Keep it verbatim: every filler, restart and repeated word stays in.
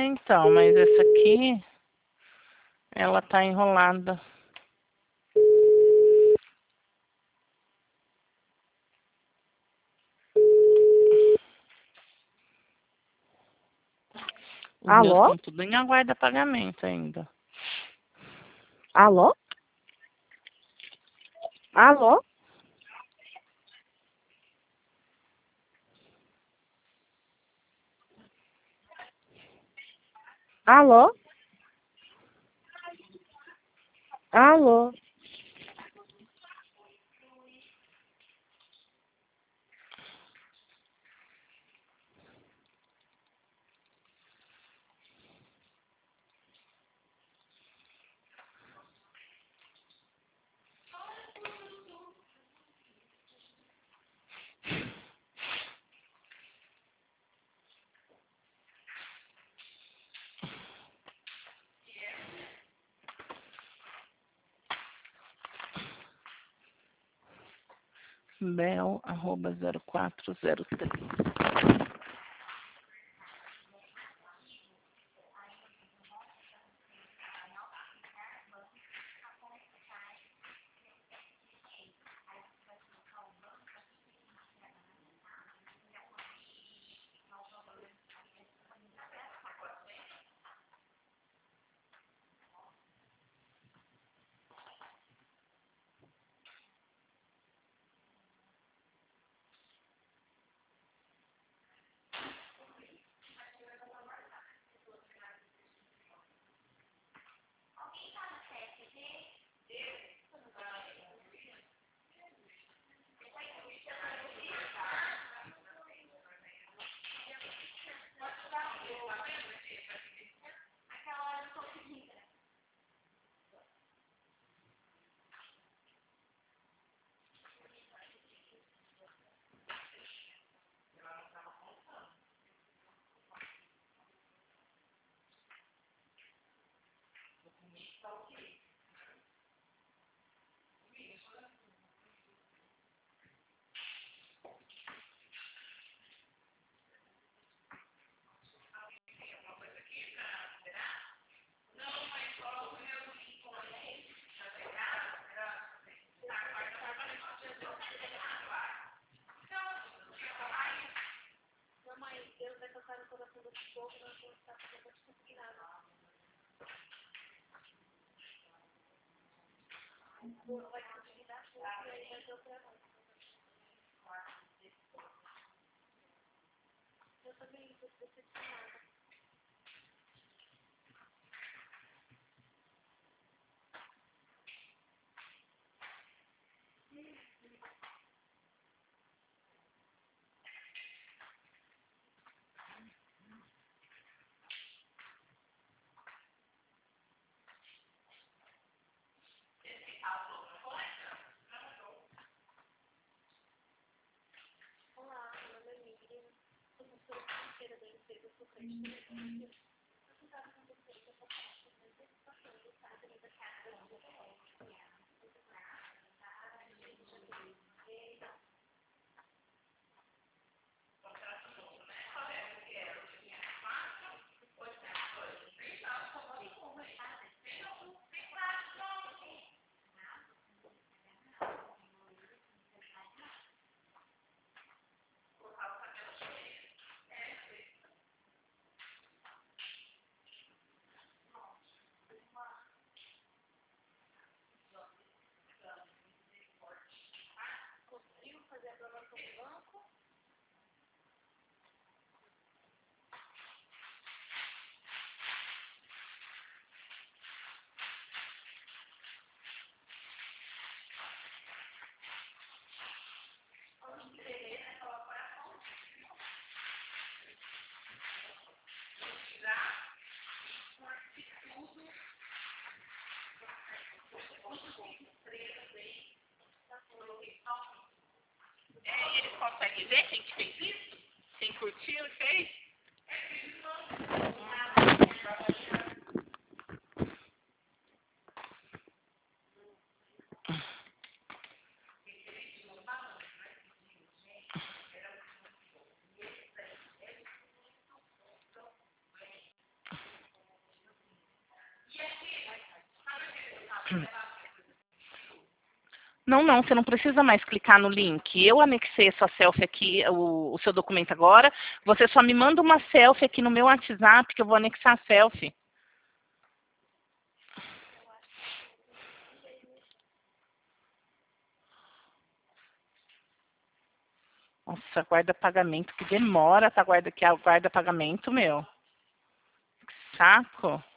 Então, mas essa aqui, ela tá enrolada. Os meus Alô? estão tudo em aguarda pagamento ainda. Alô? Alô? Alô? Alô? Bel, arroba zero quatro zero três. Eles conseguem ver quem que fez isso? Quem curtiu e fez? Não, não, você não precisa mais clicar no link. Eu anexei a sua selfie aqui, o, o seu documento agora. Você só me manda uma selfie aqui no meu WhatsApp que eu vou anexar a selfie. Nossa, guarda pagamento, que demora, tá? Guarda que aguarda pagamento, meu. Que saco.